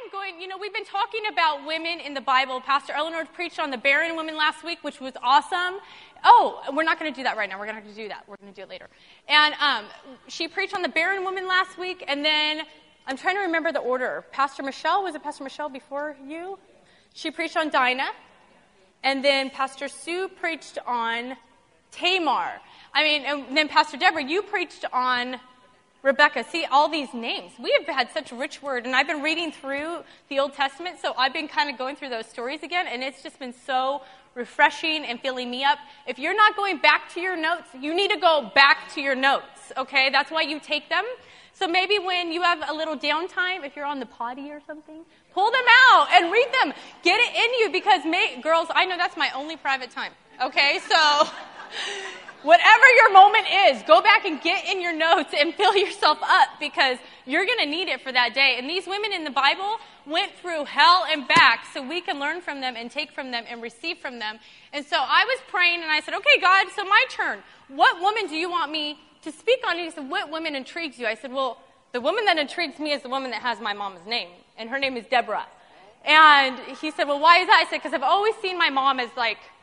am going, we've been talking about women in the Bible. Pastor Eleanor preached on the barren women last week, which was awesome. Oh, we're not going to do that right now. We're going to have to do that. We're going to do it later. And she preached on the barren woman last week, and then I'm trying to remember the order. Was it Pastor Michelle before you? She preached on Dinah, and then Pastor Sue preached on Tamar. And then Pastor Deborah, you preached on Rebecca. See, all these names. We have had such a rich word, and I've been reading through the Old Testament, so I've been kind of going through those stories again, and it's just been so refreshing and filling me up. If you're not going back to your notes, you need to go back to your notes, okay? That's why you take them. So maybe when you have a little downtime, if you're on the potty or something, pull them out and read them. Get it in you, because girls, I know that's my only private time, okay? So whatever your moment is, go back and get in your notes and fill yourself up, because you're going to need it for that day. And these women in the Bible went through hell and back so we can learn from them and take from them and receive from them. And so I was praying and I said, okay, God, so my turn. What woman do you want me to speak on? And he said, what woman intrigues you? I said, well, the woman that intrigues me is the woman that has my mama's name, and her name is Deborah. And he said, well, why is that? I said, because I've always seen my mom as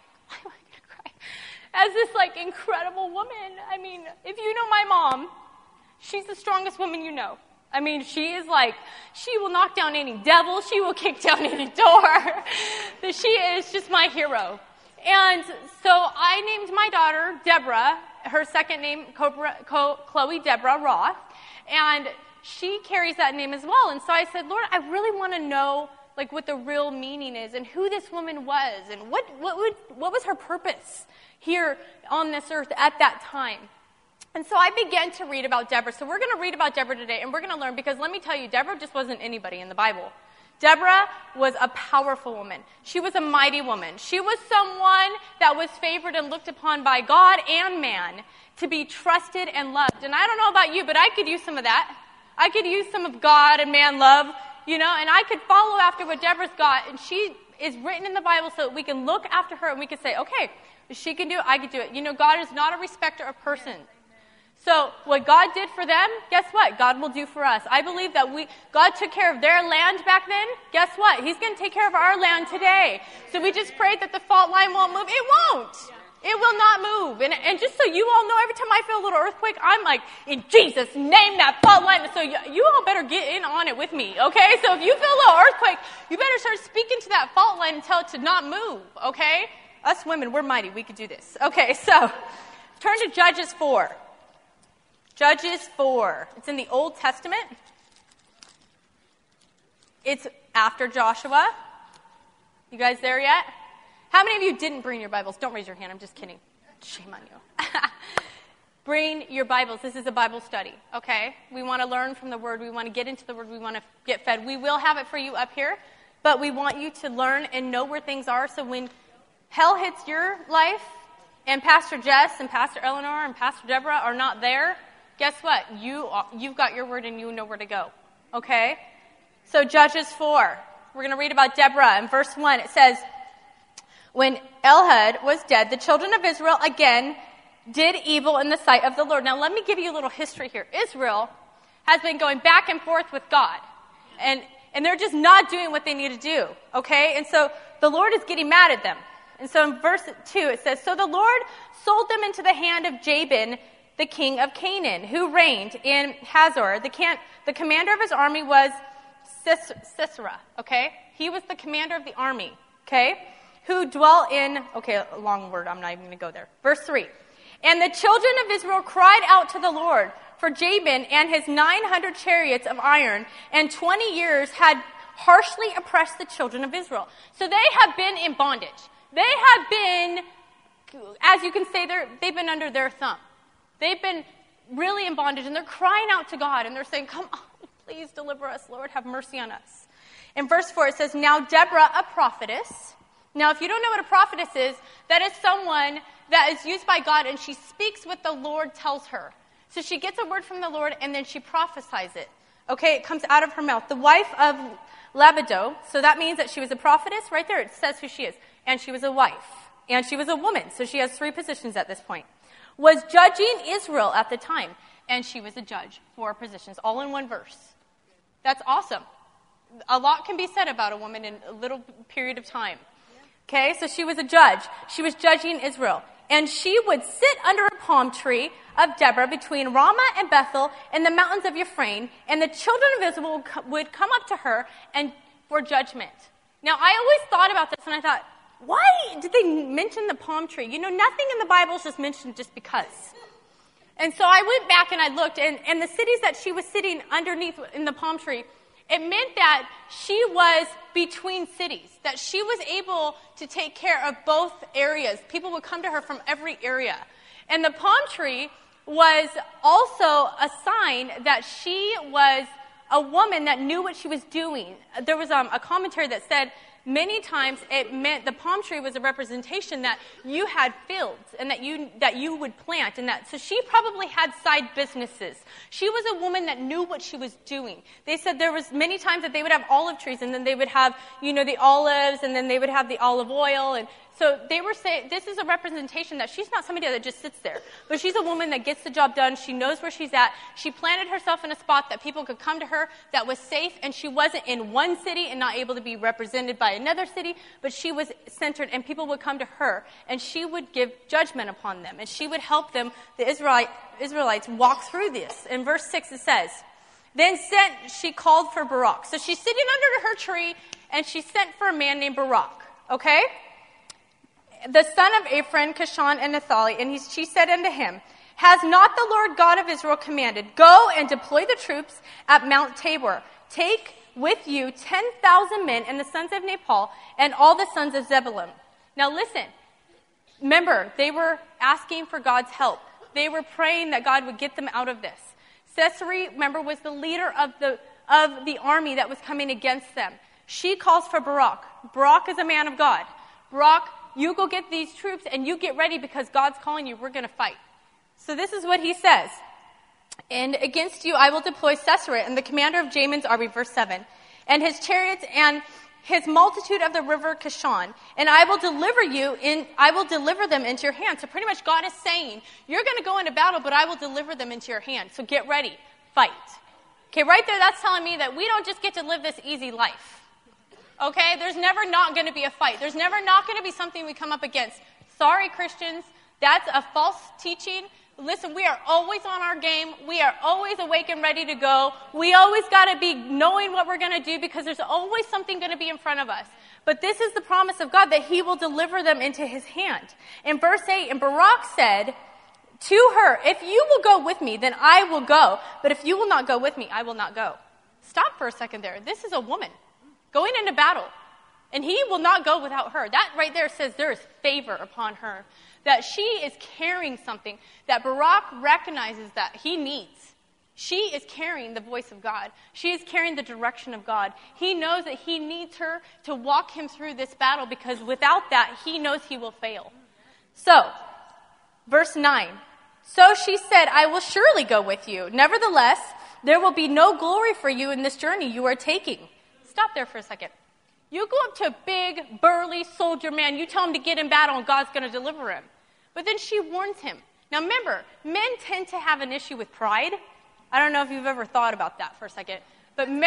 as this incredible woman. If you know my mom, she's the strongest woman you know. She is she will knock down any devil. She will kick down any door. She is just my hero. And so I named my daughter Deborah, her second name, Chloe Deborah Roth. And she carries that name as well. And so I said, Lord, I really want to know what the real meaning is and who this woman was and what was her purpose here on this earth at that time. And so I began to read about Deborah. So we're going to read about Deborah today, and we're going to learn, because let me tell you, Deborah just wasn't anybody in the Bible. Deborah was a powerful woman. She was a mighty woman. She was someone that was favored and looked upon by God and man to be trusted and loved. And I don't know about you, but I could use some of that. I could use some of God and man love, and I could follow after what Deborah's got. And she is written in the Bible so that we can look after her and we can say, okay, if she can do it, I can do it. God is not a respecter of persons. So what God did for them, guess what? God will do for us. I believe that God took care of their land back then. Guess what? He's going to take care of our land today. So we just prayed that the fault line won't move. It won't. It will not move. And just so you all know, every time I feel a little earthquake, I'm like, in Jesus' name, that fault line. So you all better get in on it with me, okay? So if you feel a little earthquake, you better start speaking to that fault line and tell it to not move, okay? Us women, we're mighty. We could do this. Okay, so turn to Judges 4. Judges 4. It's in the Old Testament. It's after Joshua. You guys there yet? How many of you didn't bring your Bibles? Don't raise your hand. I'm just kidding. Shame on you. Bring your Bibles. This is a Bible study, okay? We want to learn from the Word. We want to get into the Word. We want to get fed. We will have it for you up here, but we want you to learn and know where things are, so when hell hits your life and Pastor Jess and Pastor Eleanor and Pastor Deborah are not there, guess what? You've got your word and you know where to go, okay? So Judges 4. We're going to read about Deborah. In verse 1, it says, when Ehud was dead, the children of Israel again did evil in the sight of the Lord. Now, let me give you a little history here. Israel has been going back and forth with God, and they're just not doing what they need to do, okay? And so the Lord is getting mad at them. And so in verse 2, it says, so the Lord sold them into the hand of Jabin, the king of Canaan, who reigned in Hazor. The commander of his army was Sisera, okay? He was the commander of the army, okay? Who dwelt in, okay, a long word, I'm not even going to go there. Verse 3, and the children of Israel cried out to the Lord, for Jabin and his 900 chariots of iron and 20 years had harshly oppressed the children of Israel. So they have been in bondage. They have been, as you can say, they've been under their thumb. They've been really in bondage, and they're crying out to God, and they're saying, come on, please deliver us, Lord, have mercy on us. In verse 4, it says, now Deborah, a prophetess. Now, if you don't know what a prophetess is, that is someone that is used by God, and she speaks what the Lord tells her. So she gets a word from the Lord, and then she prophesies it. Okay, it comes out of her mouth. The wife of Labido, so that means that she was a prophetess. Right there, it says who she is. And she was a wife. And she was a woman. So she has 3 positions at this point. Was judging Israel at the time. And she was a judge. 4 positions, all in one verse. That's awesome. A lot can be said about a woman in a little period of time. Okay, so she was a judge. She was judging Israel. And she would sit under a palm tree of Deborah between Ramah and Bethel in the mountains of Ephraim, and the children of Israel would come up to her and for judgment. Now, I always thought about this, and I thought, why did they mention the palm tree? You know, nothing in the Bible is just mentioned just because. And so I went back and I looked, and the cities that she was sitting underneath in the palm tree, it meant that she was between cities, that she was able to take care of both areas. People would come to her from every area. And the palm tree was also a sign that she was a woman that knew what she was doing. There was a commentary that said many times it meant the palm tree was a representation that you had fields and that you would plant, and that so she probably had side businesses. She was a woman that knew what she was doing. They said there was many times that they would have olive trees, and then they would have, the olives, and then they would have the olive oil, and so they were saying this is a representation that she's not somebody that just sits there, but she's a woman that gets the job done. She knows where she's at. She planted herself in a spot that people could come to her that was safe, and she wasn't in one city and not able to be represented by another city, but she was centered, and people would come to her, and she would give judgment upon them, and she would help them, the Israelites, walk through this. In verse 6 it says, then she called for Barak. So she's sitting under her tree, and she sent for a man named Barak, okay? The son of Ephraim, Kishan, and Naphtali, and she said unto him, has not the Lord God of Israel commanded, go and deploy the troops at Mount Tabor. Take with you 10,000 men and the sons of Nepal and all the sons of Zebulun. Now listen, remember, they were asking for God's help. They were praying that God would get them out of this. Sisera, remember, was the leader of the army that was coming against them. She calls for Barak. Barak is a man of God. Barak, you go get these troops and you get ready because God's calling you. We're going to fight. So this is what he says. And against you I will deploy Sisera and the commander of Jamin's army, verse 7, and his chariots and his multitude of the river Kishon, and I will deliver them into your hand. So pretty much God is saying, you're going to go into battle, but I will deliver them into your hand. So get ready, fight. Okay, right there, that's telling me that we don't just get to live this easy life. Okay, there's never not going to be a fight. There's never not going to be something we come up against. Sorry, Christians, that's a false teaching. Listen, we are always on our game. We are always awake and ready to go. We always got to be knowing what we're going to do because there's always something going to be in front of us. But this is the promise of God that he will deliver them into his hand. In verse 8, and Barak said to her, if you will go with me, then I will go. But if you will not go with me, I will not go. Stop for a second there. This is a woman going into battle, and he will not go without her. That right there says there is favor upon her, that she is carrying something that Barak recognizes that he needs. She is carrying the voice of God. She is carrying the direction of God. He knows that he needs her to walk him through this battle because without that, he knows he will fail. So, verse 9. So she said, I will surely go with you. Nevertheless, there will be no glory for you in this journey you are taking. Stop there for a second. You go up to a big, burly soldier man. You tell him to get in battle and God's going to deliver him. But then she warns him. Now remember, men tend to have an issue with pride. I don't know if you've ever thought about that for a second. But men,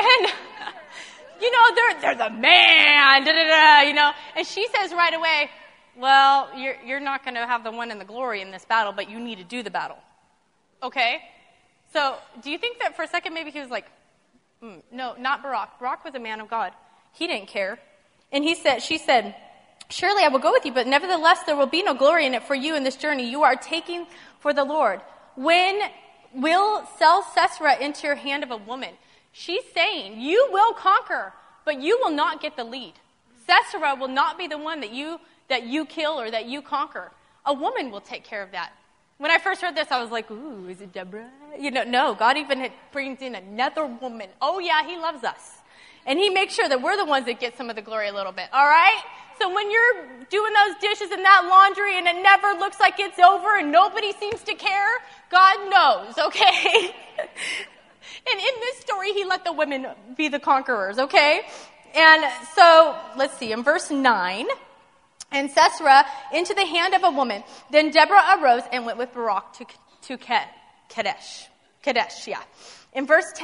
they're the man, And she says right away, well, you're not going to have the one and the glory in this battle, but you need to do the battle. Okay? So do you think that for a second maybe he was like, no, not Barak. Barak was a man of God. He didn't care. And she said, surely I will go with you, but nevertheless there will be no glory in it for you in this journey you are taking for the Lord. When will sell Sisera into your hand of a woman? She's saying, you will conquer, but you will not get the lead. Sisera will not be the one that you kill or that you conquer. A woman will take care of that. When I first heard this, I was like, ooh, is it Deborah? No, God even brings in another woman. Oh yeah, he loves us. And he makes sure that we're the ones that get some of the glory a little bit, all right? So when you're doing those dishes and that laundry and it never looks like it's over and nobody seems to care, God knows, okay? And in this story, he let the women be the conquerors, okay? And so, let's see, in verse 9, and Sisera into the hand of a woman. Then Deborah arose and went with Barak to Kadesh. Kadesh, yeah. In verse 10,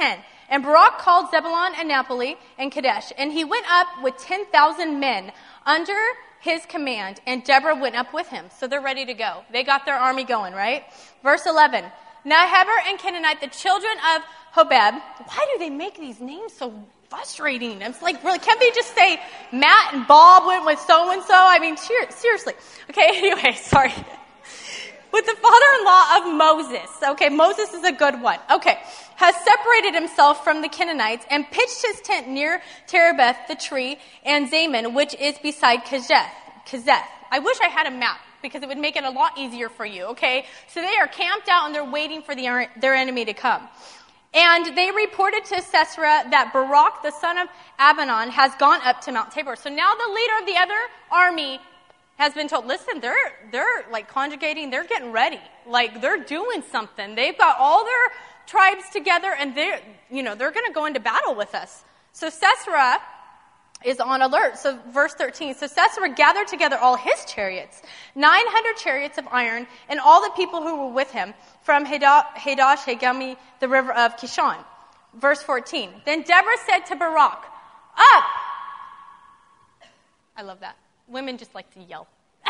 And Barak called Zebulun and Naphtali and Kadesh, and he went up with 10,000 men under his command, and Deborah went up with him. So they're ready to go. They got their army going, right? Verse 11. Now Heber and Canaanite, the children of Hobab. Why do they make these names so frustrating? It's like, really, can't they just say Matt and Bob went with so-and-so? I mean, seriously. Okay, anyway, sorry. With the father-in-law of Moses. Okay, Moses is a good one. Okay, has separated himself from the Canaanites and pitched his tent near Terebeth, the tree, and Zaman, which is beside Kezeth. I wish I had a map, because it would make it a lot easier for you, okay? So they are camped out and they're waiting for their enemy to come. And they reported to Sisera that Barak, the son of Abinon, has gone up to Mount Tabor. So now the leader of the other army has been told, listen, they're like conjugating, they're getting ready. Like, they're doing something. They've got all their tribes together, and they're going to go into battle with us. So Sisera is on alert. So verse 13, so Sisera gathered together all his chariots, 900 chariots of iron, and all the people who were with him from Hadosh Hagami, the river of Kishon. Verse 14, then Deborah said to Barak, up! I love that. Women just like to yell.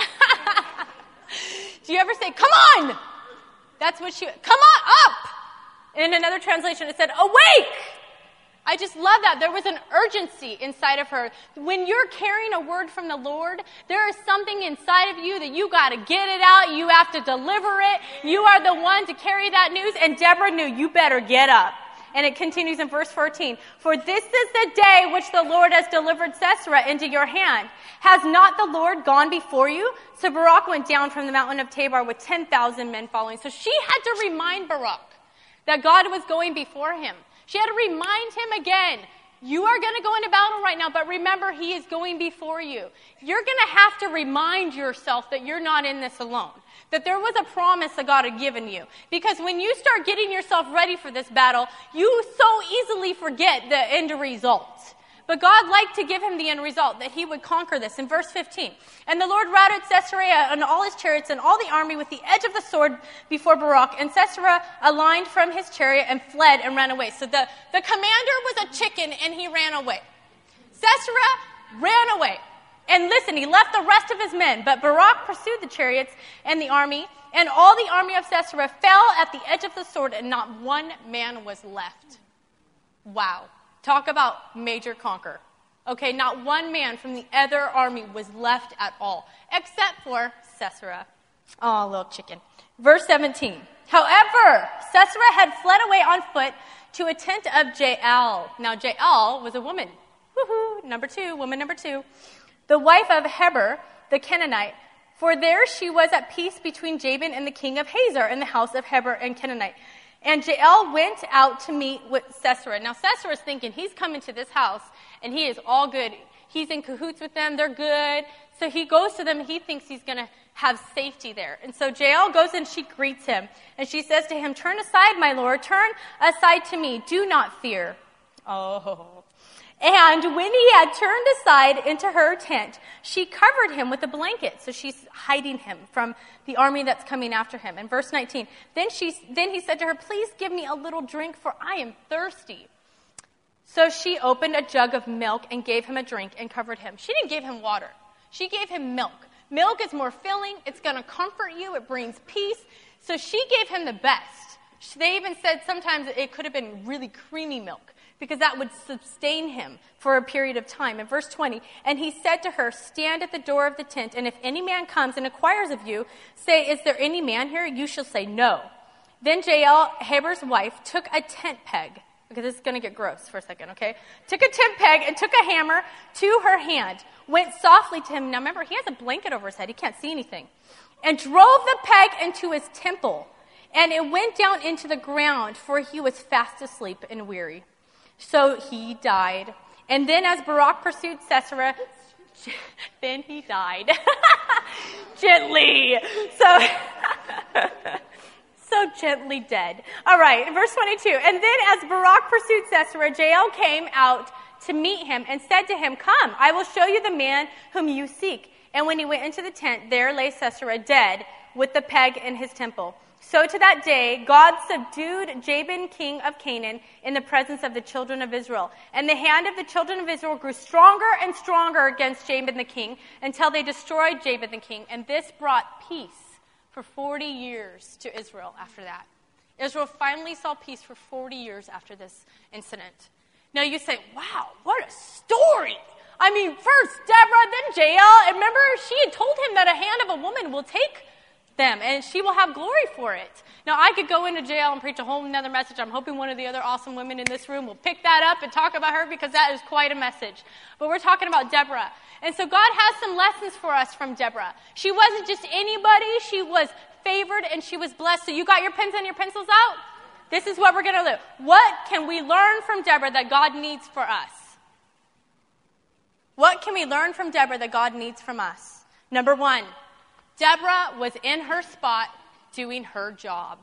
Do you ever say, come on? That's what come on, up! In another translation, it said, awake! I just love that. There was an urgency inside of her. When you're carrying a word from the Lord, there is something inside of you that you got to get it out. You have to deliver it. You are the one to carry that news. And Deborah knew, you better get up. And it continues in verse 14. For this is the day which the Lord has delivered Sisera into your hand. Has not the Lord gone before you? So Barak went down from the mountain of Tabor with 10,000 men following. So she had to remind Barak that God was going before him. She had to remind him again, you are going to go into battle right now, but remember, he is going before you. You're going to have to remind yourself that you're not in this alone, that there was a promise that God had given you. Because when you start getting yourself ready for this battle, you so easily forget the end result. But God liked to give him the end result, that he would conquer this. In verse 15, and the Lord routed Sisera and all his chariots and all the army with the edge of the sword before Barak. And Sisera aligned from his chariot and fled and ran away. So the commander was a chicken and he ran away. Sisera ran away. And listen, he left the rest of his men. But Barak pursued the chariots and the army. And all the army of Sisera fell at the edge of the sword, and not one man was left. Wow. Talk about major conquer. Okay, not one man from the other army was left at all, except for Sisera. Oh, little chicken. Verse 17. However, Sisera had fled away on foot to a tent of Jael. Now, Jael was a woman. Woohoo! Woman number two. The wife of Heber, the Canaanite. For there she was at peace between Jabin and the king of Hazor in the house of Heber and Canaanite. And Jael went out to meet with Sisera. Now, Sisera's thinking, he's coming to this house, and he is all good. He's in cahoots with them. They're good. So he goes to them, and he thinks he's going to have safety there. And so Jael goes and she greets him. And she says to him, turn aside, my lord. Turn aside to me. Do not fear. Oh. And when he had turned aside into her tent, she covered him with a blanket. So she's hiding him from the army that's coming after him. In verse 19, then he said to her, please give me a little drink, for I am thirsty. So she opened a jug of milk and gave him a drink and covered him. She didn't give him water. She gave him milk. Milk is more filling. It's going to comfort you. It brings peace. So she gave him the best. They even said sometimes it could have been really creamy milk, because that would sustain him for a period of time. In verse 20, and he said to her, stand at the door of the tent, and if any man comes and inquires of you, say, is there any man here? You shall say, no. Then Jael, Heber's wife, took a tent peg, because this is going to get gross for a second, okay? Took a tent peg and took a hammer to her hand, went softly to him. Now remember, he has a blanket over his head. He can't see anything. And drove the peg into his temple, and it went down into the ground, for he was fast asleep and weary. So he died. And then as Barak pursued Sisera, then he died. Gently. So gently dead. All right, verse 22. And then as Barak pursued Sisera, Jael came out to meet him and said to him, come, I will show you the man whom you seek. And when he went into the tent, there lay Sisera dead with the peg in his temple. So to that day, God subdued Jabin, king of Canaan, in the presence of the children of Israel. And the hand of the children of Israel grew stronger and stronger against Jabin the king, until they destroyed Jabin the king. And this brought peace for 40 years to Israel after that. Israel finally saw peace for 40 years after this incident. Now you say, wow, what a story. I mean, first Deborah, then Jael. And remember, she had told him that a hand of a woman will take them, and she will have glory for it. Now, I could go into jail and preach a whole nother message. I'm hoping one of the other awesome women in this room will pick that up and talk about her, because that is quite a message. But we're talking about Deborah. And so God has some lessons for us from Deborah. She wasn't just anybody. She was favored and she was blessed. So you got your pens and your pencils out? This is what we're going to do. What can we learn from Deborah that God needs for us? What can we learn from Deborah that God needs from us? Number one, Deborah was in her spot doing her job.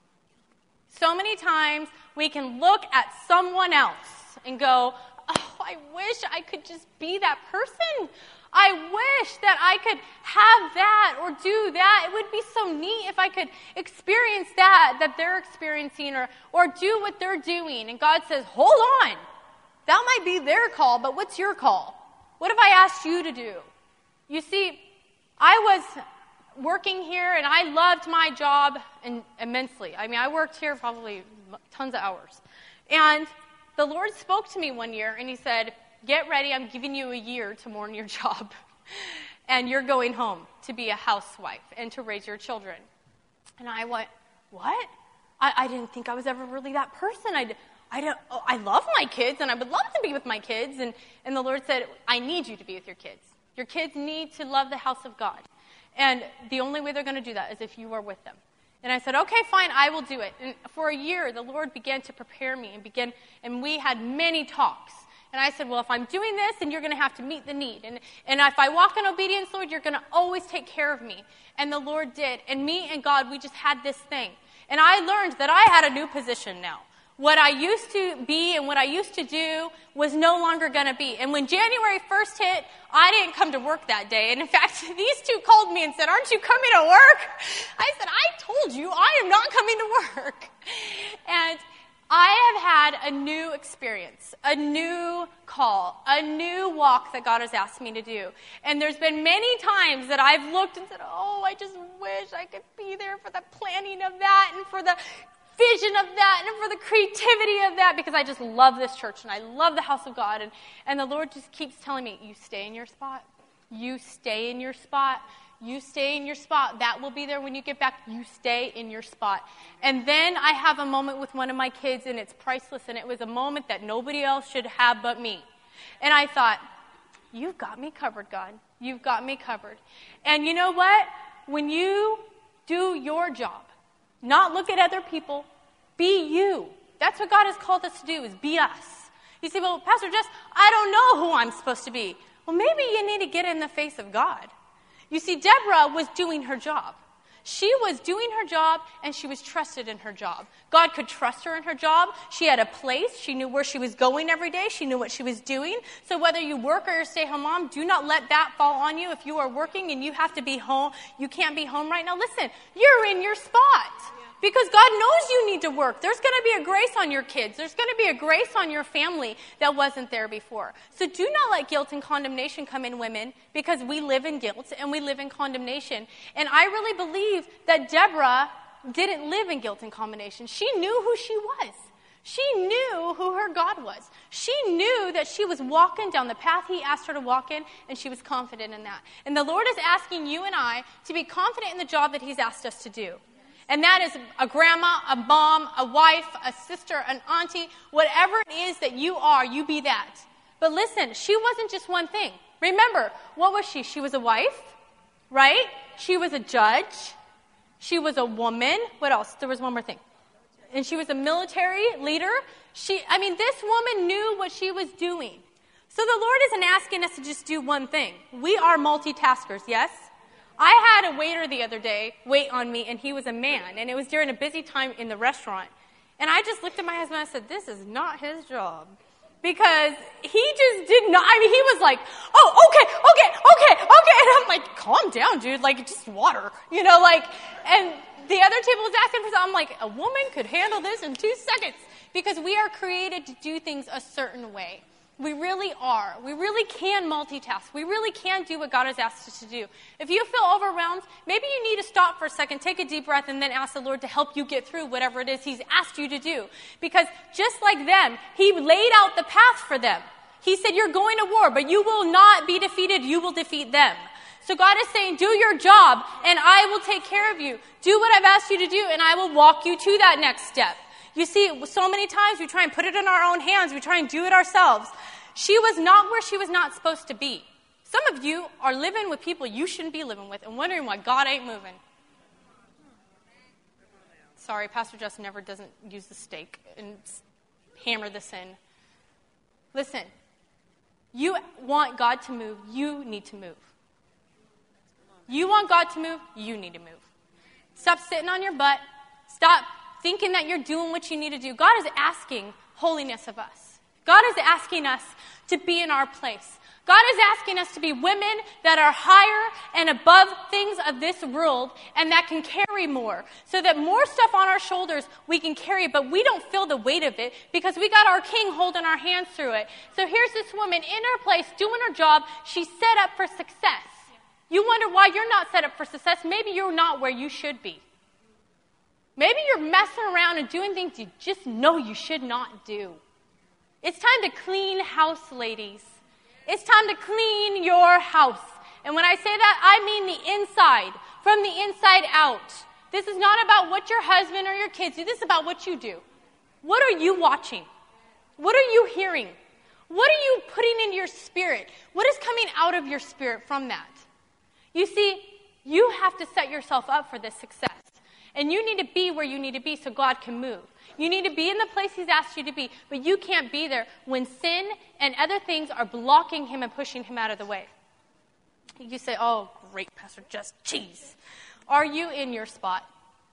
So many times we can look at someone else and go, oh, I wish I could just be that person. I wish that I could have that or do that. It would be so neat if I could experience that they're experiencing, or do what they're doing. And God says, hold on. That might be their call, but what's your call? What have I asked you to do? You see, I was working here, and I loved my job immensely. I mean, I worked here probably tons of hours. And the Lord spoke to me one year, and he said, get ready, I'm giving you a year to mourn your job. And you're going home to be a housewife and to raise your children. And I went, what? I didn't think I was ever really that person. I love my kids, and I would love to be with my kids. And the Lord said, I need you to be with your kids. Your kids need to love the house of God. And the only way they're going to do that is if you are with them. And I said, okay, fine, I will do it. And for a year, the Lord began to prepare me, and we had many talks. And I said, well, if I'm doing this, then you're going to have to meet the need. And if I walk in obedience, Lord, you're going to always take care of me. And the Lord did. And me and God, we just had this thing. And I learned that I had a new position now. What I used to be and what I used to do was no longer going to be. And when January 1st hit, I didn't come to work that day. And in fact, these two called me and said, aren't you coming to work? I said, I told you I am not coming to work. And I have had a new experience, a new call, a new walk that God has asked me to do. And there's been many times that I've looked and said, oh, I just wish I could be there for the planning of that and for the vision of that and for the creativity of that, because I just love this church and I love the house of God. And the Lord just keeps telling me, you stay in your spot. You stay in your spot. You stay in your spot. That will be there when you get back. You stay in your spot. And then I have a moment with one of my kids, and it's priceless, and it was a moment that nobody else should have but me. And I thought, you've got me covered, God. You've got me covered. And you know what? When you do your job, not look at other people, be you. That's what God has called us to do, is be us. You say, well, Pastor Jess, I don't know who I'm supposed to be. Well, maybe you need to get in the face of God. You see, Deborah was doing her job. She was doing her job, and she was trusted in her job. God could trust her in her job. She had a place. She knew where she was going every day. She knew what she was doing. So whether you work or you're a stay-at-home mom, do not let that fall on you. If you are working and you have to be home, you can't be home right now. Listen, you're in your spot. Because God knows you need to work. There's going to be a grace on your kids. There's going to be a grace on your family that wasn't there before. So do not let guilt and condemnation come in, women, because we live in guilt and we live in condemnation. And I really believe that Deborah didn't live in guilt and condemnation. She knew who she was. She knew who her God was. She knew that she was walking down the path he asked her to walk in, and she was confident in that. And the Lord is asking you and I to be confident in the job that he's asked us to do. And that is a grandma, a mom, a wife, a sister, an auntie, whatever it is that you are, you be that. But listen, she wasn't just one thing. Remember, what was she? She was a wife, right? She was a judge. She was a woman. What else? There was one more thing. And she was a military leader. This woman knew what she was doing. So the Lord isn't asking us to just do one thing. We are multitaskers, yes? I had a waiter the other day wait on me, and he was a man, and it was during a busy time in the restaurant. And I just looked at my husband and I said, this is not his job. Because he just did not, he was like, oh, okay. And I'm like, calm down, dude, just water, and the other table was asking for something. I'm like, a woman could handle this in 2 seconds. Because we are created to do things a certain way. We really are. We really can multitask. We really can do what God has asked us to do. If you feel overwhelmed, maybe you need to stop for a second, take a deep breath, and then ask the Lord to help you get through whatever it is He's asked you to do. Because just like them, He laid out the path for them. He said, you're going to war, but you will not be defeated. You will defeat them. So God is saying, do your job, and I will take care of you. Do what I've asked you to do, and I will walk you to that next step. You see, so many times we try and put it in our own hands. We try and do it ourselves. She was not where she was not supposed to be. Some of you are living with people you shouldn't be living with and wondering why God ain't moving. Sorry, Pastor Justin never doesn't use the stake and hammer this in. Listen, you want God to move, you need to move. You want God to move, you need to move. Stop sitting on your butt. Stop thinking that you're doing what you need to do. God is asking holiness of us. God is asking us to be in our place. God is asking us to be women that are higher and above things of this world and that can carry more. So that more stuff on our shoulders we can carry, but we don't feel the weight of it because we got our King holding our hands through it. So here's this woman in her place doing her job. She's set up for success. You wonder why you're not set up for success. Maybe you're not where you should be. Maybe you're messing around and doing things you just know you should not do. It's time to clean house, ladies. It's time to clean your house. And when I say that, I mean the inside, from the inside out. This is not about what your husband or your kids do. This is about what you do. What are you watching? What are you hearing? What are you putting into your spirit? What is coming out of your spirit from that? You see, you have to set yourself up for this success. And you need to be where you need to be so God can move. You need to be in the place He's asked you to be, but you can't be there when sin and other things are blocking Him and pushing Him out of the way. You say, oh, great, Pastor, just jeez. Are you in your spot?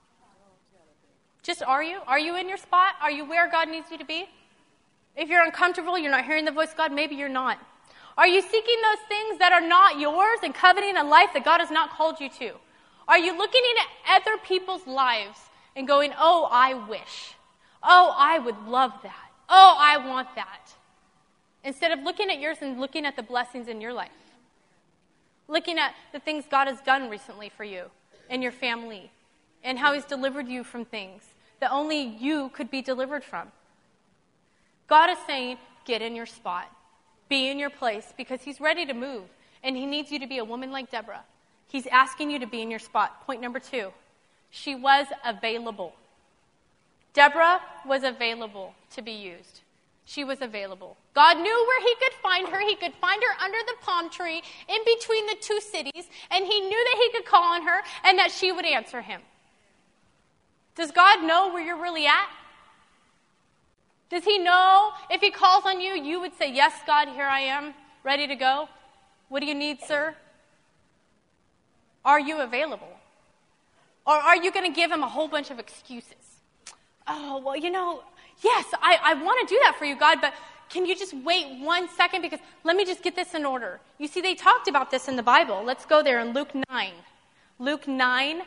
Just are you? Are you in your spot? Are you where God needs you to be? If you're uncomfortable, you're not hearing the voice of God, maybe you're not. Are you seeking those things that are not yours and coveting a life that God has not called you to? Are you looking at other people's lives and going, oh, I wish. Oh, I would love that. Oh, I want that. Instead of looking at yours and looking at the blessings in your life. Looking at the things God has done recently for you and your family and how He's delivered you from things that only you could be delivered from. God is saying, get in your spot. Be in your place because He's ready to move and He needs you to be a woman like Deborah. He's asking you to be in your spot. Point number 2, she was available. Deborah was available to be used. She was available. God knew where He could find her. He could find her under the palm tree in between the two cities, and He knew that He could call on her and that she would answer Him. Does God know where you're really at? Does He know if He calls on you, you would say, yes, God, here I am, ready to go? What do you need, sir? Are you available? Or are you going to give Him a whole bunch of excuses? Oh, well, yes, I want to do that for you, God, but can you just wait 1 second? Because let me just get this in order. You see, they talked about this in the Bible. Let's go there in Luke 9. Luke 9,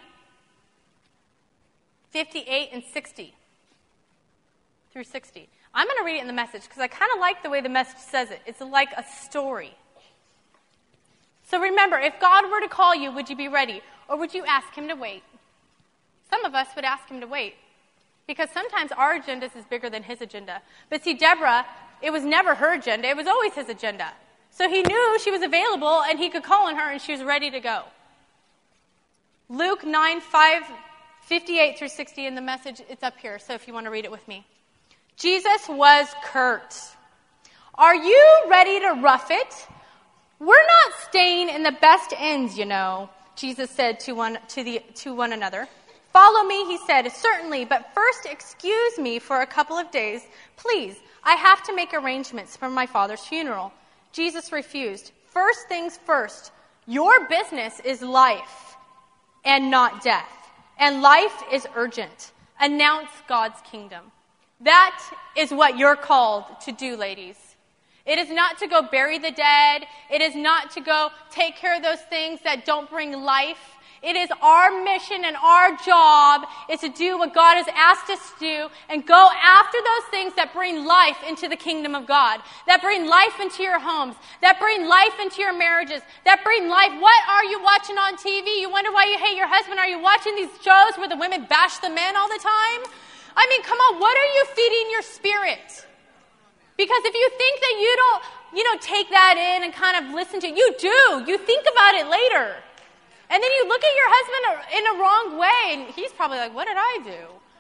58 and 60 through 60. I'm going to read it in the Message because I kind of like the way the Message says it. It's like a story. So remember, if God were to call you, would you be ready? Or would you ask Him to wait? Some of us would ask Him to wait. Because sometimes our agenda is bigger than His agenda. But see, Deborah, it was never her agenda. It was always His agenda. So He knew she was available and He could call on her and she was ready to go. Luke 9, 58 through 60 in the Message, it's up here. So if you want to read it with me. Jesus was curt. Are you ready to rough it? We're not staying in the best inns, Jesus said to one another. Follow me, he said. Certainly, but first excuse me for a couple of days. Please, I have to make arrangements for my father's funeral. Jesus refused. First things first, your business is life and not death. And life is urgent. Announce God's kingdom. That is what you're called to do, ladies. It is not to go bury the dead. It is not to go take care of those things that don't bring life. It is our mission and our job is to do what God has asked us to do and go after those things that bring life into the kingdom of God, that bring life into your homes, that bring life into your marriages, that bring life. What are you watching on TV? You wonder why you hate your husband? Are you watching these shows where the women bash the men all the time? I mean, come on, what are you feeding your spirit? Because if you think that you don't take that in and kind of listen to it, you do. You think about it later. And then you look at your husband in a wrong way, and he's probably like, what did I do?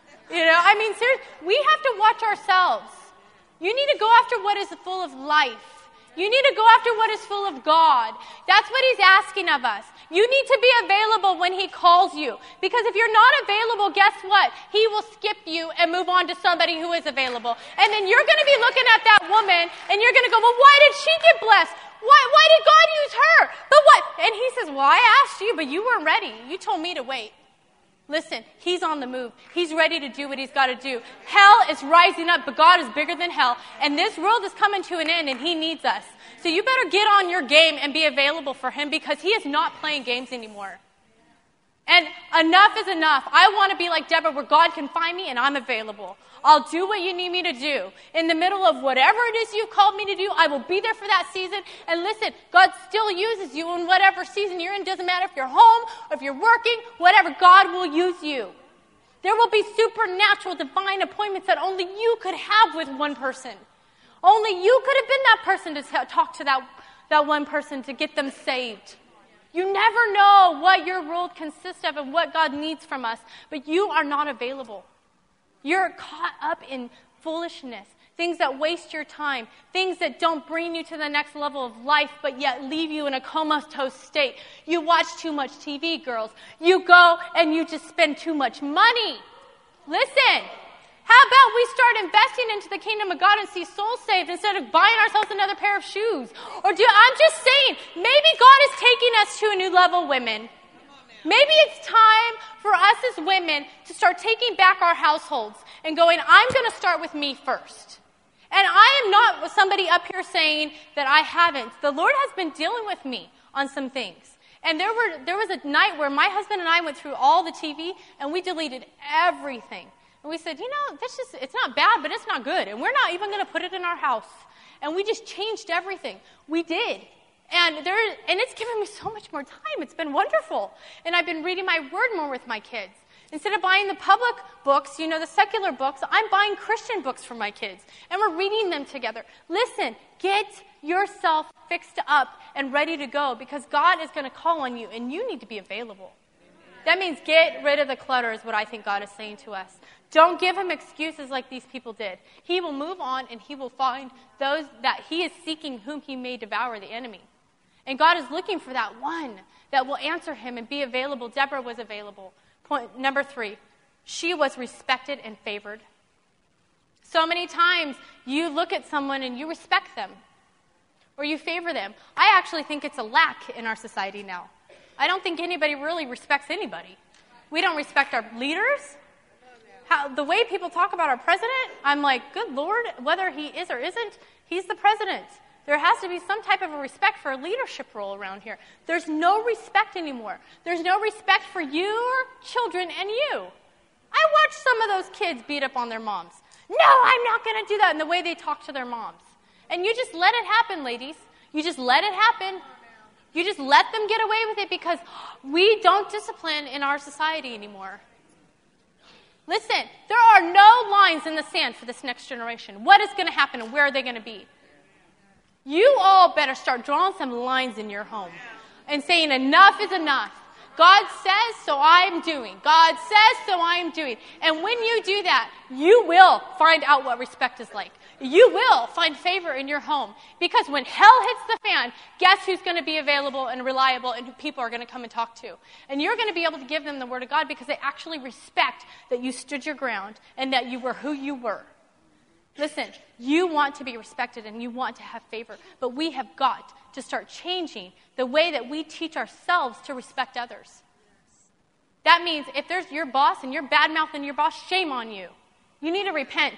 I mean, seriously, we have to watch ourselves. You need to go after what is full of life. You need to go after what is full of God. That's what he's asking of us. You need to be available when he calls you. Because if you're not available, guess what? He will skip you and move on to somebody who is available. And then you're going to be looking at that woman and you're going to go, well, why did she get blessed? Why did God use her? But what? And he says, well, I asked you, but you weren't ready. You told me to wait. Listen, he's on the move. He's ready to do what he's got to do. Hell is rising up, but God is bigger than hell. And this world is coming to an end, and he needs us. So you better get on your game and be available for him because he is not playing games anymore. And enough is enough. I want to be like Deborah where God can find me and I'm available. I'll do what you need me to do. In the middle of whatever it is you've called me to do, I will be there for that season. And listen, God still uses you in whatever season you're in. Doesn't matter if you're home or if you're working, whatever, God will use you. There will be supernatural, divine appointments that only you could have with one person. Only you could have been that person to talk to that one person to get them saved. You never know what your world consists of and what God needs from us, but you are not available. You're caught up in foolishness, things that waste your time, things that don't bring you to the next level of life, but yet leave you in a comatose state. You watch too much TV, girls. You go and you just spend too much money. Listen, how about we start investing into the kingdom of God and see souls saved instead of buying ourselves another pair of shoes? I'm just saying, maybe God is taking us to a new level, women. Maybe it's time for us as women to start taking back our households and going, I'm going to start with me first. And I am not somebody up here saying that I haven't. The Lord has been dealing with me on some things. And there was a night where my husband and I went through all the TV and we deleted everything. And we said, it's not bad, but it's not good. And we're not even going to put it in our house. And we just changed everything. We did. And it's given me so much more time. It's been wonderful. And I've been reading my word more with my kids. Instead of buying the public books, the secular books, I'm buying Christian books for my kids. And we're reading them together. Listen, get yourself fixed up and ready to go because God is going to call on you and you need to be available. That means get rid of the clutter is what I think God is saying to us. Don't give him excuses like these people did. He will move on and he will find those that he is seeking whom he may devour, the enemy. And God is looking for that one that will answer him and be available. Deborah was available. Point number 3, she was respected and favored. So many times you look at someone and you respect them or you favor them. I actually think it's a lack in our society now. I don't think anybody really respects anybody. We don't respect our leaders. The way people talk about our president, I'm like, good Lord, whether he is or isn't, he's the president. There has to be some type of a respect for a leadership role around here. There's no respect anymore. There's no respect for your children and you. I watched some of those kids beat up on their moms. No, I'm not going to do that in the way they talk to their moms. And you just let it happen, ladies. You just let it happen. You just let them get away with it because we don't discipline in our society anymore. Listen, there are no lines in the sand for this next generation. What is going to happen and where are they going to be? You all better start drawing some lines in your home and saying enough is enough. God says, so I'm doing. God says, so I'm doing. And when you do that, you will find out what respect is like. You will find favor in your home. Because when hell hits the fan, guess who's going to be available and reliable and who people are going to come and talk to? And you're going to be able to give them the word of God because they actually respect that you stood your ground and that you were who you were. Listen, you want to be respected and you want to have favor, but we have got to start changing the way that we teach ourselves to respect others. That means if there's your boss and you're bad-mouthing your boss, shame on you. You need to repent.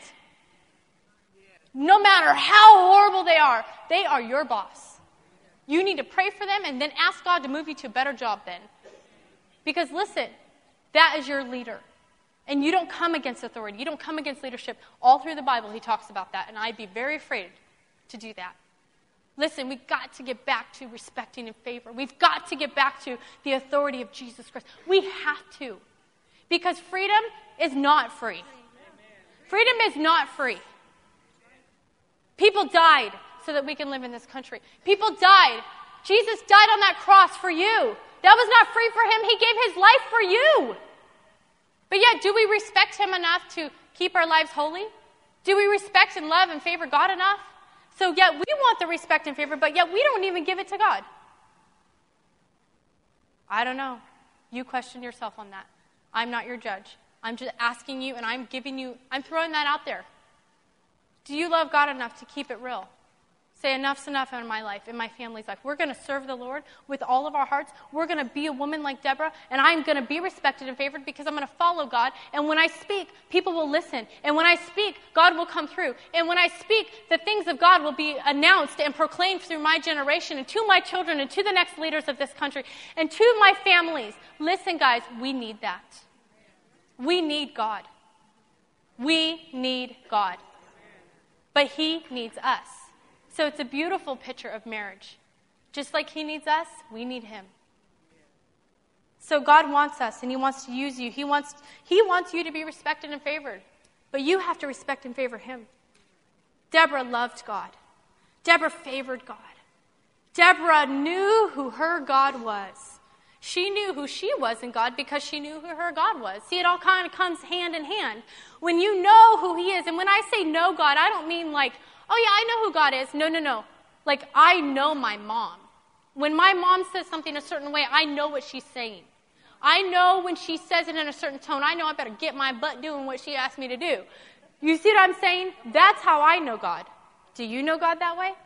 No matter how horrible they are your boss. You need to pray for them and then ask God to move you to a better job then. Because listen, that is your leader. And you don't come against authority. You don't come against leadership. All through the Bible, he talks about that. And I'd be very afraid to do that. Listen, we've got to get back to respecting and favor. We've got to get back to the authority of Jesus Christ. We have to. Because freedom is not free. Freedom is not free. People died so that we can live in this country. People died. Jesus died on that cross for you. That was not free for him. He gave his life for you. But yet, do we respect him enough to keep our lives holy? Do we respect and love and favor God enough? So yet we want the respect and favor, but yet we don't even give it to God. I don't know. You question yourself on that. I'm not your judge. I'm just asking you, and I'm throwing that out there. Do you love God enough to keep it real? Say, enough's enough in my life, in my family's life. We're going to serve the Lord with all of our hearts. We're going to be a woman like Deborah, and I'm going to be respected and favored because I'm going to follow God. And when I speak, people will listen. And when I speak, God will come through. And when I speak, the things of God will be announced and proclaimed through my generation and to my children and to the next leaders of this country and to my families. Listen, guys, we need that. We need God. We need God. But he needs us. So it's a beautiful picture of marriage. Just like he needs us, we need him. So God wants us, and he wants to use you. He wants you to be respected and favored. But you have to respect and favor him. Deborah loved God. Deborah favored God. Deborah knew who her God was. She knew who she was in God because she knew who her God was. See, it all kind of comes hand in hand. When you know who he is, and when I say know God, I don't mean like, oh yeah, I know who God is. No. Like, I know my mom. When my mom says something a certain way, I know what she's saying. I know when she says it in a certain tone, I know I better get my butt doing what she asked me to do. You see what I'm saying? That's how I know God. Do you know God that way?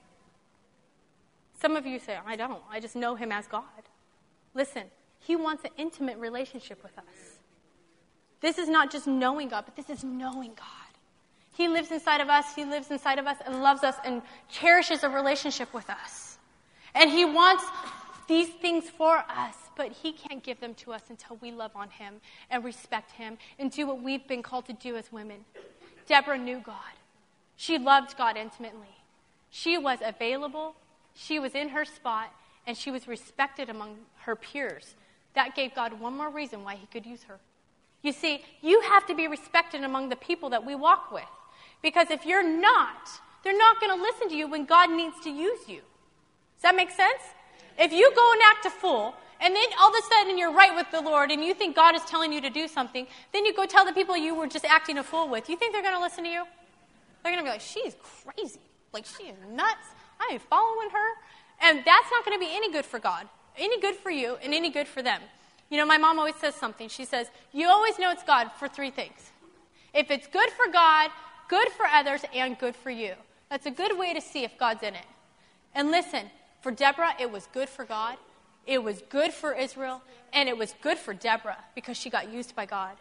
Some of you say, I don't. I just know him as God. Listen, he wants an intimate relationship with us. This is not just knowing God, but this is knowing God. He lives inside of us. He lives inside of us and loves us and cherishes a relationship with us. And he wants these things for us, but he can't give them to us until we love on him and respect him and do what we've been called to do as women. Deborah knew God. She loved God intimately. She was available. She was in her spot, and she was respected among her peers. That gave God one more reason why he could use her. You see, you have to be respected among the people that we walk with. Because if you're not, they're not going to listen to you when God needs to use you. Does that make sense? If you go and act a fool, and then all of a sudden you're right with the Lord, and you think God is telling you to do something, then you go tell the people you were just acting a fool with. You think they're going to listen to you? They're going to be like, she's crazy. Like, she is nuts. I am following her. And that's not going to be any good for God, any good for you, and any good for them. You know, my mom always says something. She says, you always know it's God for three things. If it's good for God, good for others, and good for you. That's a good way to see if God's in it. And listen, for Deborah, it was good for God. It was good for Israel. And it was good for Deborah because she got used by God.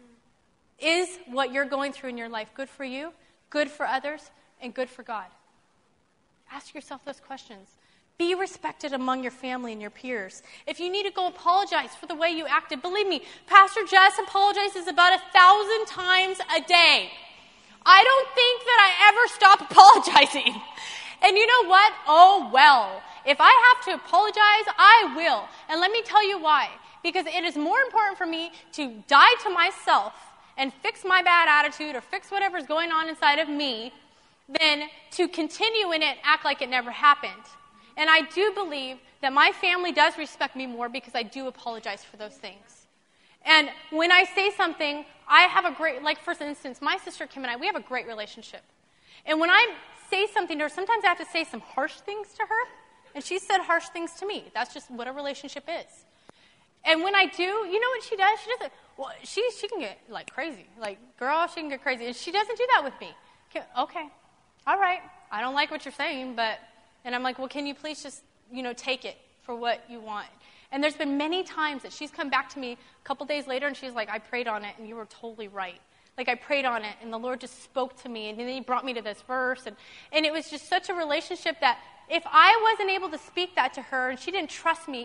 Is what you're going through in your life good for you, good for others, and good for God? Ask yourself those questions. Be respected among your family and your peers. If you need to go apologize for the way you acted, believe me, Pastor Jess apologizes about 1,000 times a day. I don't think that I ever stop apologizing. And you know what? Oh, well, if I have to apologize, I will. And let me tell you why. Because it is more important for me to die to myself and fix my bad attitude or fix whatever's going on inside of me than to continue in it, act like it never happened. And I do believe that my family does respect me more because I do apologize for those things. And when I say something, I have a great, like for instance, my sister Kim and I, we have a great relationship. And when I say something to her, sometimes I have to say some harsh things to her. And she said harsh things to me. That's just what a relationship is. And when I do, you know what she does? She doesn't, well, she can get like crazy. Like, girl, she can get crazy. And she doesn't do that with me. Okay, all right. I don't like what you're saying, but... And I'm like, well, can you please just, take it for what you want? And there's been many times that she's come back to me a couple days later, and she's like, I prayed on it, and you were totally right. Like, I prayed on it, and the Lord just spoke to me, and then he brought me to this verse. And it was just such a relationship that if I wasn't able to speak that to her, and she didn't trust me, and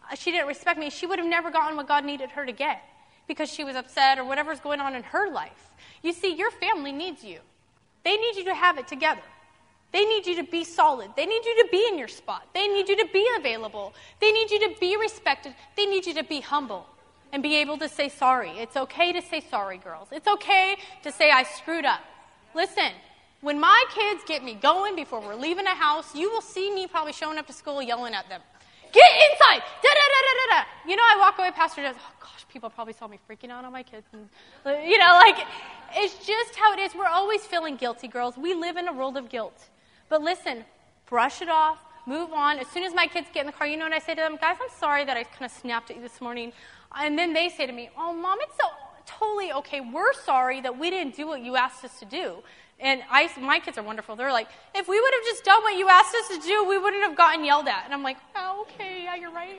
she didn't respect me, she would have never gotten what God needed her to get because she was upset or whatever's going on in her life. You see, your family needs you. They need you to have it together. They need you to be solid. They need you to be in your spot. They need you to be available. They need you to be respected. They need you to be humble and be able to say sorry. It's okay to say sorry, girls. It's okay to say I screwed up. Listen, when my kids get me going before we're leaving the house, you will see me probably showing up to school yelling at them. Get inside! Da-da-da-da-da-da! You know, I walk away, Pastor does, oh gosh, people probably saw me freaking out on my kids. And, it's just how it is. We're always feeling guilty, girls. We live in a world of guilt. But listen, brush it off, move on. As soon as my kids get in the car, you know what I say to them? Guys, I'm sorry that I kind of snapped at you this morning. And then they say to me, oh, Mom, it's so totally okay. We're sorry that we didn't do what you asked us to do. And my kids are wonderful. They're like, if we would have just done what you asked us to do, we wouldn't have gotten yelled at. And I'm like, oh, okay, yeah, you're right.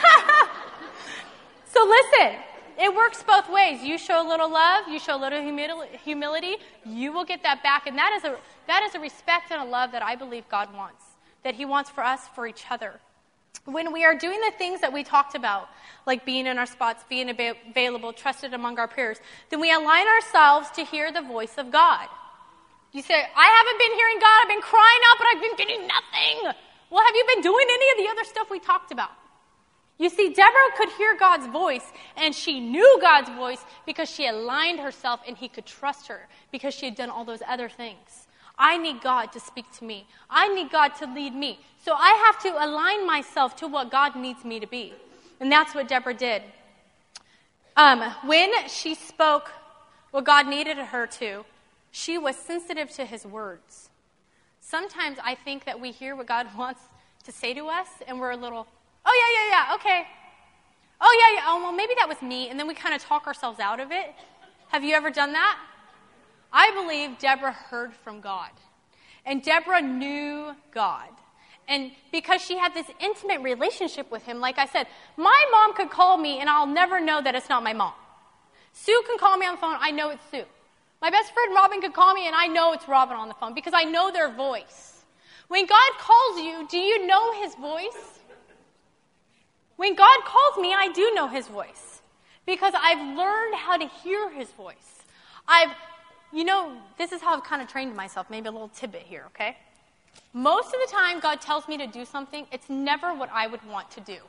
So listen, it works both ways. You show a little love, you show a little humility, you will get that back. And that is a respect and a love that I believe God wants, that he wants for us, for each other. When we are doing the things that we talked about, like being in our spots, being available, trusted among our peers, then we align ourselves to hear the voice of God. You say, I haven't been hearing God, I've been crying out, but I've been getting nothing. Well, have you been doing any of the other stuff we talked about? You see, Deborah could hear God's voice, and she knew God's voice because she aligned herself and he could trust her because she had done all those other things. I need God to speak to me. I need God to lead me. So I have to align myself to what God needs me to be. And that's what Deborah did. When she spoke what God needed her to, she was sensitive to his words. Sometimes I think that we hear what God wants to say to us, and we're a little, oh, yeah, okay. Oh, yeah, well, maybe that was me. And then we kind of talk ourselves out of it. Have you ever done that? I believe Deborah heard from God. And Deborah knew God. And because she had this intimate relationship with him, like I said, my mom could call me and I'll never know that it's not my mom. Sue can call me on the phone, I know it's Sue. My best friend Robin could call me and I know it's Robin on the phone because I know their voice. When God calls you, do you know his voice? When God calls me, I do know his voice because I've learned how to hear his voice. This is how I've kind of trained myself, maybe a little tidbit here, okay? Most of the time God tells me to do something, it's never what I would want to do.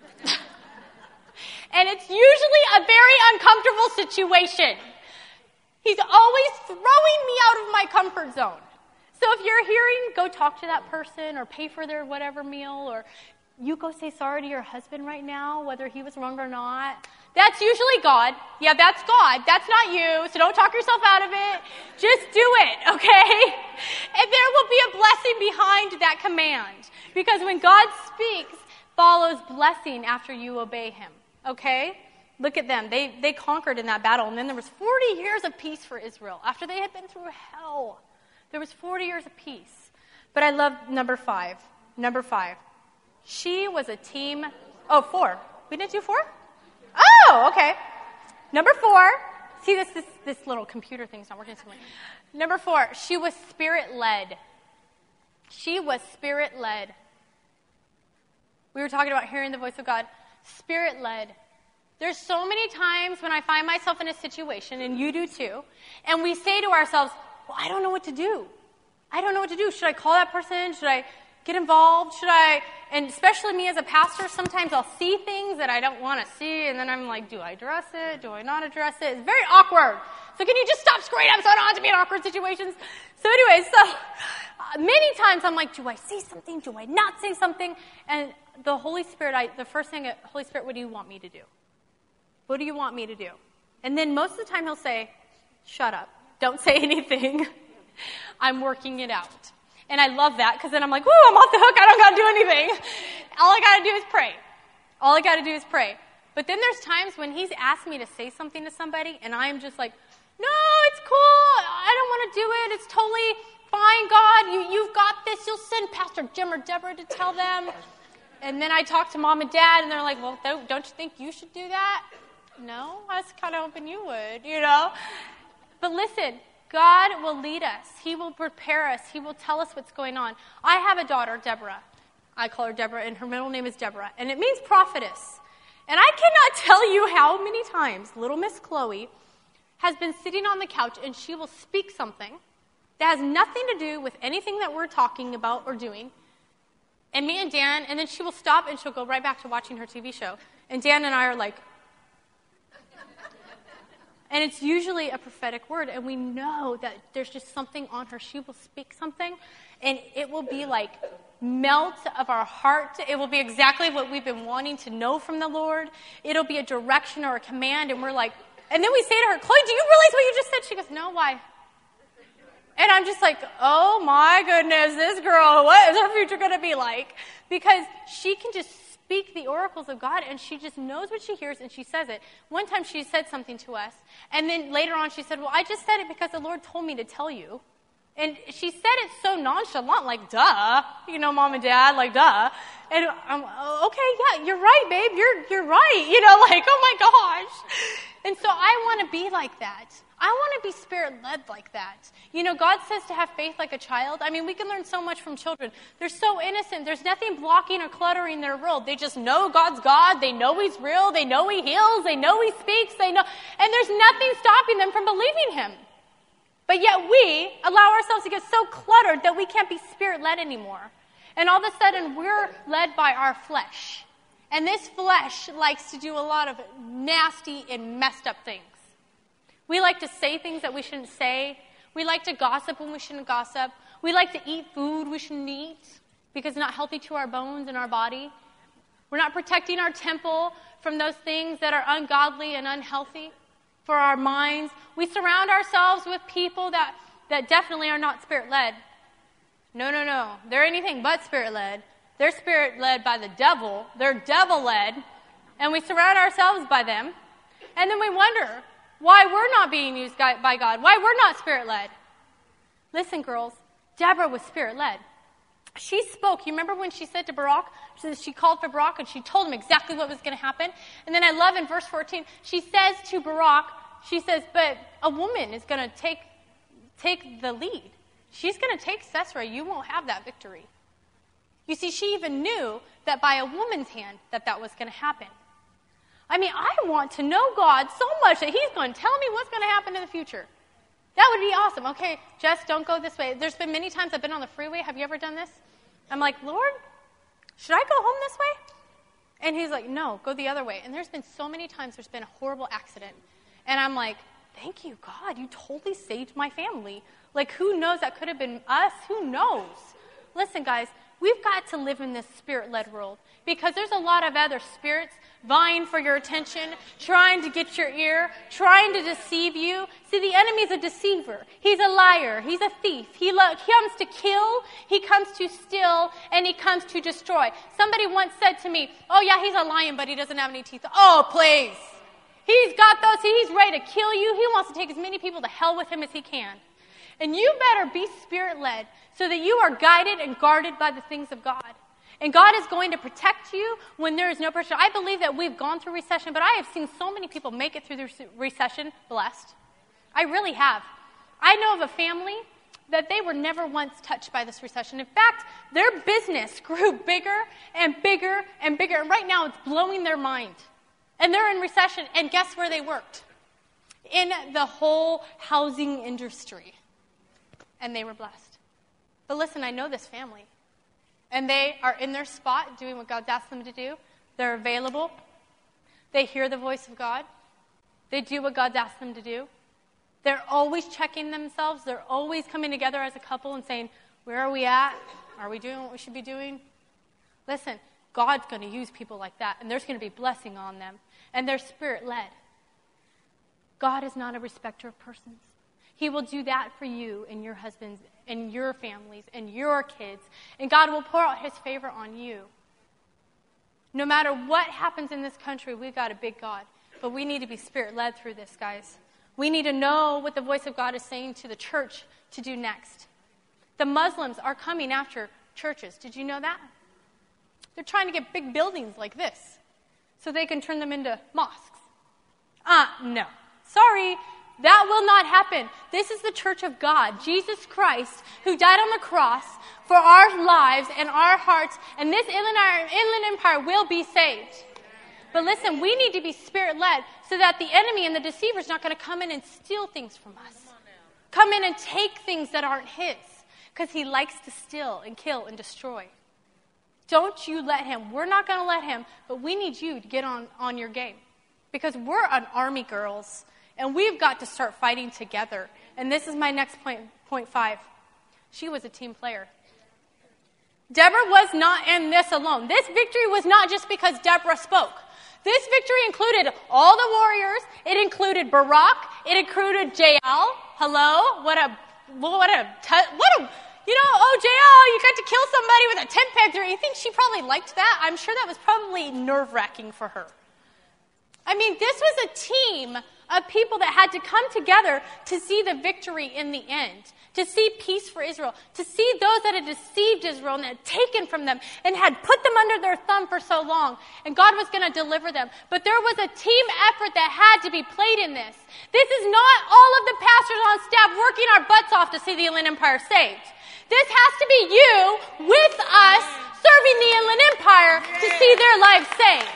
And it's usually a very uncomfortable situation. He's always throwing me out of my comfort zone. So if you're hearing, go talk to that person or pay for their whatever meal, or you go say sorry to your husband right now, whether he was wrong or not. That's usually God. Yeah, that's God. That's not you. So don't talk yourself out of it. Just do it, okay? And there will be a blessing behind that command. Because when God speaks, follows blessing after you obey him, okay? Look at them. They conquered in that battle. And then there was 40 years of peace for Israel. After they had been through hell, there was 40 years of peace. But I love number 5. Number 5. She was a team. 4. We didn't do 4? Oh, okay. Number 4. See, this little computer thing's not working. Number 4. She was spirit-led. She was spirit-led. We were talking about hearing the voice of God. Spirit-led. There's so many times when I find myself in a situation, and you do too, and we say to ourselves, well, I don't know what to do. I don't know what to do. Should I call that person? Should I get involved? And especially me as a pastor, sometimes I'll see things that I don't want to see, and then I'm like, do I address it? Do I not address it? It's very awkward. So can you just stop screwing up so I don't have to be in awkward situations? So anyways, many times I'm like, do I say something? Do I not say something? And the Holy Spirit, the first thing, Holy Spirit, what do you want me to do? What do you want me to do? And then most of the time he'll say, shut up. Don't say anything. I'm working it out. And I love that because then I'm like, woo, I'm off the hook. I don't got to do anything. All I got to do is pray. All I got to do is pray. But then there's times when he's asked me to say something to somebody and I'm just like, no, it's cool. I don't want to do it. It's totally fine, God. You've got this. You'll send Pastor Jim or Deborah to tell them. And then I talk to mom and dad and they're like, well, don't you think you should do that? No, I was kind of hoping you would, But listen, God will lead us. He will prepare us. He will tell us what's going on. I have a daughter, Deborah. I call her Deborah, and her middle name is Deborah, and it means prophetess. And I cannot tell you how many times little Miss Chloe has been sitting on the couch and she will speak something that has nothing to do with anything that we're talking about or doing. And me and Dan, and then she will stop and she'll go right back to watching her TV show. And Dan and I are like, and it's usually a prophetic word, and we know that there's just something on her. She will speak something, and it will be like melt of our heart. It will be exactly what we've been wanting to know from the Lord. It'll be a direction or a command, and we're like, and then we say to her, Chloe, do you realize what you just said? She goes, no, why? And I'm just like, oh my goodness, this girl, what is her future going to be like? Because she can just speak the oracles of God, and she just knows what she hears, and she says it. One time she said something to us, and then later on she said, well, I just said it because the Lord told me to tell you. And she said it so nonchalant, like, duh. You know, mom and dad, like, duh. And I'm, okay, yeah, you're right, babe. You're right. You know, like, oh my gosh. And so I want to be like that. I want to be Spirit-led like that. You know, God says to have faith like a child. I mean, we can learn so much from children. They're so innocent. There's nothing blocking or cluttering their world. They just know God's God. They know He's real. They know He heals. They know He speaks. They know, and there's nothing stopping them from believing Him. But yet we allow ourselves to get so cluttered that we can't be Spirit-led anymore. And all of a sudden, we're led by our flesh. And this flesh likes to do a lot of nasty and messed up things. We like to say things that we shouldn't say. We like to gossip when we shouldn't gossip. We like to eat food we shouldn't eat because it's not healthy to our bones and our body. We're not protecting our temple from those things that are ungodly and unhealthy for our minds. We surround ourselves with people that definitely are not Spirit-led. No. They're anything but Spirit-led. They're Spirit-led by the devil. They're devil-led. And we surround ourselves by them. And then we wonder why we're not being used by God, why we're not Spirit-led. Listen, girls, Deborah was Spirit-led. She spoke. You remember when she said to Barak, she called for Barak and she told him exactly what was going to happen? And then I love in verse 14, she says to Barak, she says, but a woman is going to take the lead. She's going to take Sisera. You won't have that victory. You see, she even knew that by a woman's hand that was going to happen. I mean, I want to know God so much that He's going to tell me what's going to happen in the future. That would be awesome. Okay, Jess, don't go this way. There's been many times I've been on the freeway. Have you ever done this? I'm like, Lord, should I go home this way? And He's like, no, go the other way. And there's been so many times there's been a horrible accident. And I'm like, thank you, God. You totally saved my family. Like, who knows? That could have been us. Who knows? Listen, guys, we've got to live in this Spirit-led world because there's a lot of other spirits vying for your attention, trying to get your ear, trying to deceive you. See, the enemy's a deceiver. He's a liar. He's a thief. He comes to kill, he comes to steal, and he comes to destroy. Somebody once said to me, oh, yeah, he's a lion, but he doesn't have any teeth. Oh, please. He's got those. He's ready to kill you. He wants to take as many people to hell with him as he can. And you better be Spirit-led so that you are guided and guarded by the things of God. And God is going to protect you when there is no pressure. I believe that we've gone through recession, but I have seen so many people make it through the recession blessed. I really have. I know of a family that they were never once touched by this recession. In fact, their business grew bigger and bigger and bigger. And right now it's blowing their mind. And they're in recession. And guess where they worked? In the whole housing industry. And they were blessed. But listen, I know this family. And they are in their spot doing what God's asked them to do. They're available. They hear the voice of God. They do what God's asked them to do. They're always checking themselves. They're always coming together as a couple and saying, where are we at? Are we doing what we should be doing? Listen, God's going to use people like that, and there's going to be blessing on them. And they're Spirit-led. God is not a respecter of persons. He will do that for you and your husbands and your families and your kids. And God will pour out His favor on you. No matter what happens in this country, we've got a big God. But we need to be Spirit-led through this, guys. We need to know what the voice of God is saying to the church to do next. The Muslims are coming after churches. Did you know that? They're trying to get big buildings like this so they can turn them into mosques. No. Sorry. That will not happen. This is the church of God, Jesus Christ, who died on the cross for our lives and our hearts, and this inland empire will be saved. But listen, we need to be Spirit-led so that the enemy and the deceiver is not going to come in and steal things from us. Come in and take things that aren't his, because he likes to steal and kill and destroy. Don't you let him. We're not going to let him, but we need you to get on your game, because we're an army, girls, and we've got to start fighting together. And this is my next point 5. She was a team player. Deborah was not in this alone. This victory was not just because Deborah spoke. This victory included all the warriors. It included Barak. It included Jael. Hello? Jael, you got to kill somebody with a tent peg through. You think she probably liked that? I'm sure that was probably nerve-wracking for her. I mean, this was a team of people that had to come together to see the victory in the end, to see peace for Israel, to see those that had deceived Israel and had taken from them and had put them under their thumb for so long. And God was going to deliver them. But there was a team effort that had to be played in this. This is not all of the pastors on staff working our butts off to see the Inland Empire saved. This has to be you with us serving the Inland Empire to see their lives saved.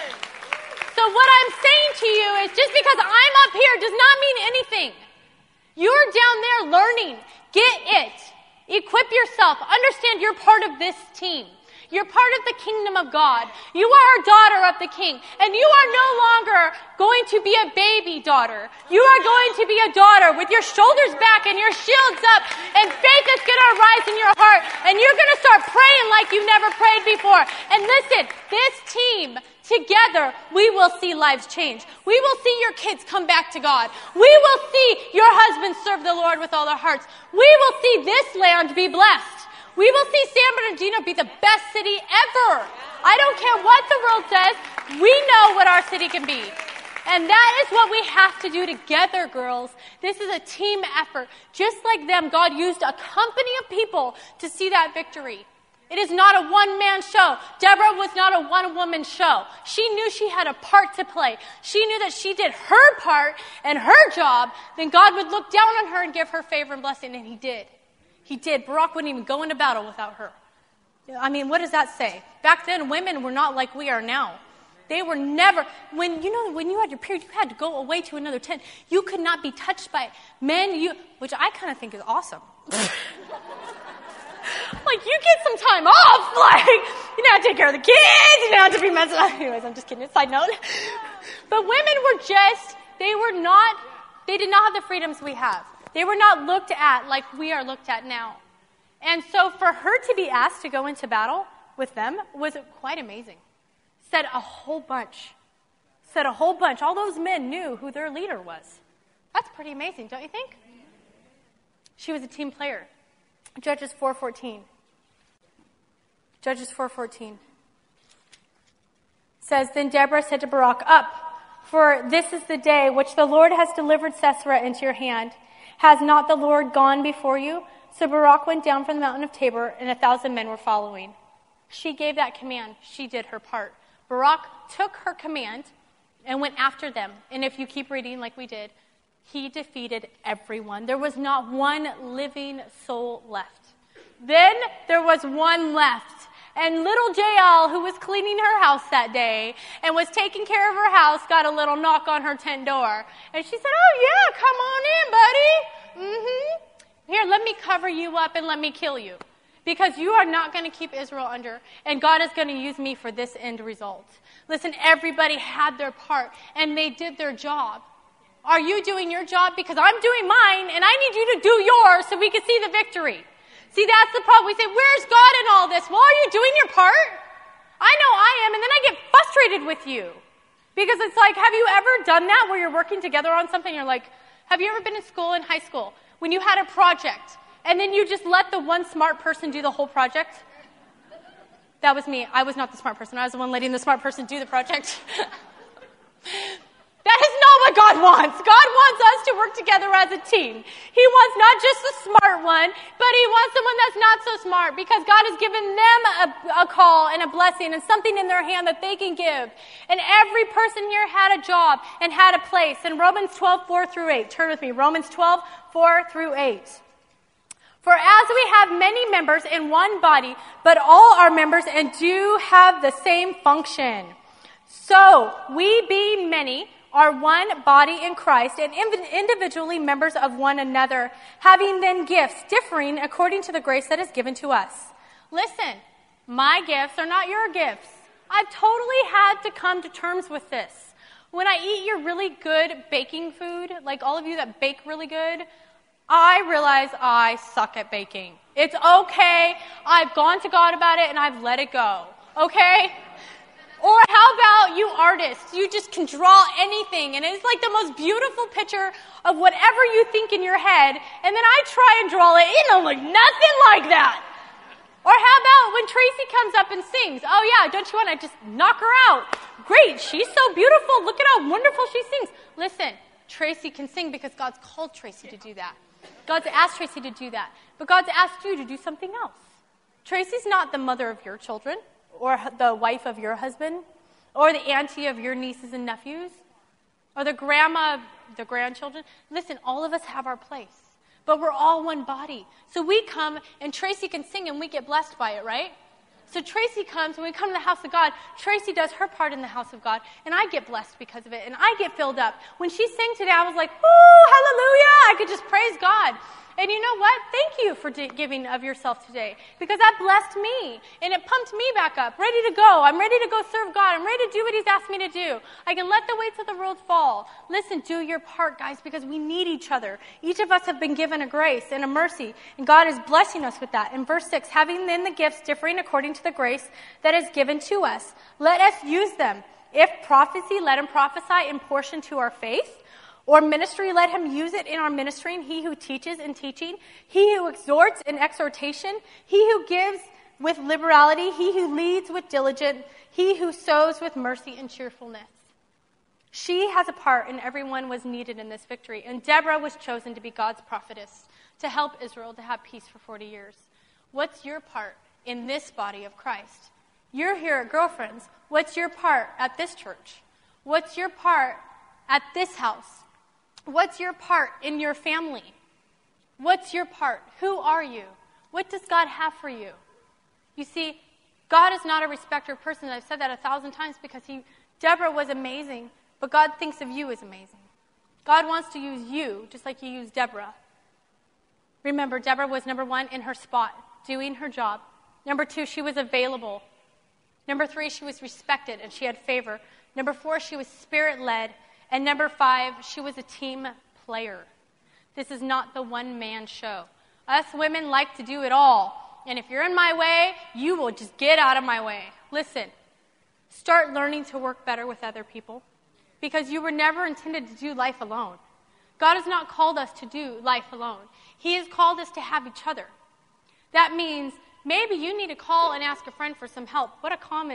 So what I'm saying to you is just because I'm up here does not mean anything. You're down there learning. Get it. Equip yourself. Understand you're part of this team. You're part of the kingdom of God. You are a daughter of the King. And you are no longer going to be a baby daughter. You are going to be a daughter with your shoulders back and your shields up and faith is going to arise in your heart. And you're going to start praying like you've never prayed before. And listen, this team, together, we will see lives change. We will see your kids come back to God. We will see your husbands serve the Lord with all their hearts. We will see this land be blessed. We will see San Bernardino be the best city ever. I don't care what the world says. We know what our city can be. And that is what we have to do together, girls. This is a team effort. Just like them, God used a company of people to see that victory. It is not a one-man show. Deborah was not a one-woman show. She knew she had a part to play. She knew that she did her part and her job, then God would look down on her and give her favor and blessing, and he did. He did. Barak wouldn't even go into battle without her. I mean, what does that say? Back then, women were not like we are now. They were never, when you had your period, you had to go away to another tent. You could not be touched by men, which I kind of think is awesome. Like, you get some time off. Like, you don't have to take care of the kids. You don't have to be messing up. Anyways, I'm just kidding. Side note. But women were they did not have the freedoms we have. They were not looked at like we are looked at now. And so for her to be asked to go into battle with them was quite amazing. Said a whole bunch. All those men knew who their leader was. That's pretty amazing, don't you think? She was a team player. Judges 4:14. Judges 4:14 says, Then Deborah said to Barak, Up, for this is the day which the Lord has delivered Sisera into your hand. Has not the Lord gone before you? So Barak went down from the mountain of Tabor, and 1,000 men were following. She gave that command. She did her part. Barak took her command and went after them. And if you keep reading like we did, he defeated everyone. There was not one living soul left. Then there was one left. And little Jael, who was cleaning her house that day and was taking care of her house, got a little knock on her tent door. And she said, Oh, yeah, come on in, buddy. Here, let me cover you up and let me kill you. Because you are not going to keep Israel under. And God is going to use me for this end result. Listen, everybody had their part and they did their job. Are you doing your job? Because I'm doing mine, and I need you to do yours so we can see the victory. See, that's the problem. We say, where's God in all this? Well, are you doing your part? I know I am, and then I get frustrated with you. Because it's like, have you ever done that where you're working together on something? You're like, have you ever been in school, in high school, when you had a project, and then you just let the one smart person do the whole project? That was me. I was not the smart person. I was the one letting the smart person do the project. That is not what God God wants. God wants us to work together as a team. He wants not just the smart one, but he wants someone that's not so smart, because God has given them a call and a blessing and something in their hand that they can give. And every person here had a job and had a place. In Romans 12:4-8. Turn with me. Romans 12:4-8. For as we have many members in one body, but all are members and do have the same function, so we, being many, are one body in Christ and individually members of one another, having then gifts differing according to the grace that is given to us. Listen, my gifts are not your gifts. I've totally had to come to terms with this. When I eat your really good baking food, like all of you that bake really good, I realize I suck at baking. It's okay. I've gone to God about it and I've let it go. Okay? Or how about you artists? You just can draw anything, and it's like the most beautiful picture of whatever you think in your head, and then I try and draw it, it don't look nothing like that. Or how about when Tracy comes up and sings? Oh yeah, don't you want to just knock her out? Great, she's so beautiful. Look at how wonderful she sings. Listen, Tracy can sing because God's called Tracy to do that. God's asked Tracy to do that. But God's asked you to do something else. Tracy's not the mother of your children, or the wife of your husband, or the auntie of your nieces and nephews, or the grandma of the grandchildren. Listen, all of us have our place, but we're all one body. So we come, and Tracy can sing, and we get blessed by it, right? So Tracy comes, when we come to the house of God, Tracy does her part in the house of God, and I get blessed because of it, and I get filled up. When she sang today, I was like, woo, hallelujah! I could just praise God. And you know what? Thank you for giving of yourself today, because that blessed me, and it pumped me back up, ready to go. I'm ready to go serve God. I'm ready to do what he's asked me to do. I can let the weights of the world fall. Listen, do your part, guys, because we need each other. Each of us have been given a grace and a mercy, and God is blessing us with that. In verse 6, having then the gifts differing according to the grace that is given to us, let us use them. If prophecy, let him prophesy in portion to our faith. Or ministry, let him use it in our ministering. He who teaches in teaching. He who exhorts in exhortation. He who gives with liberality. He who leads with diligence. He who sows with mercy and cheerfulness. She has a part, and everyone was needed in this victory. And Deborah was chosen to be God's prophetess, to help Israel to have peace for 40 years. What's your part in this body of Christ? You're here at Girlfriends. What's your part at this church? What's your part at this house? What's your part in your family? What's your part? Who are you? What does God have for you? You see, God is not a respecter of persons. I've said that 1,000 times because Deborah was amazing, but God thinks of you as amazing. God wants to use you just like he used Deborah. Remember, Deborah was number 1 in her spot, doing her job. Number 2, she was available. Number 3, she was respected and she had favor. Number 4, she was spirit-led. And number 5, she was a team player. This is not the one-man show. Us women like to do it all. And if you're in my way, you will just get out of my way. Listen, start learning to work better with other people, because you were never intended to do life alone. God has not called us to do life alone. He has called us to have each other. That means maybe you need to call and ask a friend for some help. What a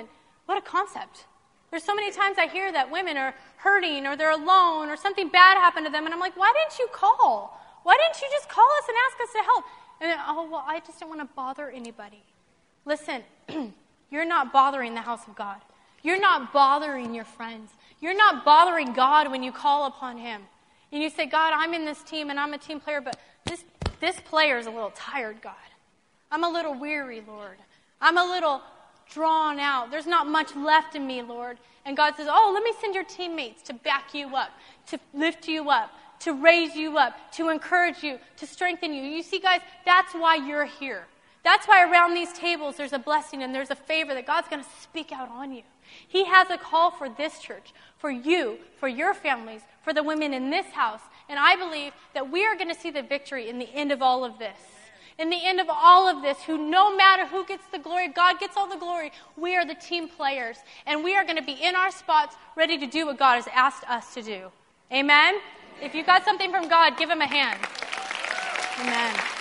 concept. There's so many times I hear that women are hurting or they're alone or something bad happened to them, and I'm like, why didn't you call? Why didn't you just call us and ask us to help? And then, I just didn't want to bother anybody. Listen, you're not bothering the house of God. You're not bothering your friends. You're not bothering God when you call upon him. And you say, God, I'm in this team and I'm a team player, but this player is a little tired, God. I'm a little weary, Lord. I'm a little drawn out. There's not much left in me, Lord. And God says, let me send your teammates to back you up, to lift you up, to raise you up, to encourage you, to strengthen you. You see, guys, that's why you're here. That's why around these tables there's a blessing and there's a favor that God's going to speak out on you. He has a call for this church, for you, for your families, for the women in this house. And I believe that we are going to see the victory in the end of all of this. In the end of all of this, who no matter who gets the glory, God gets all the glory. We are the team players, and we are going to be in our spots ready to do what God has asked us to do. Amen? If you got something from God, give him a hand. Amen.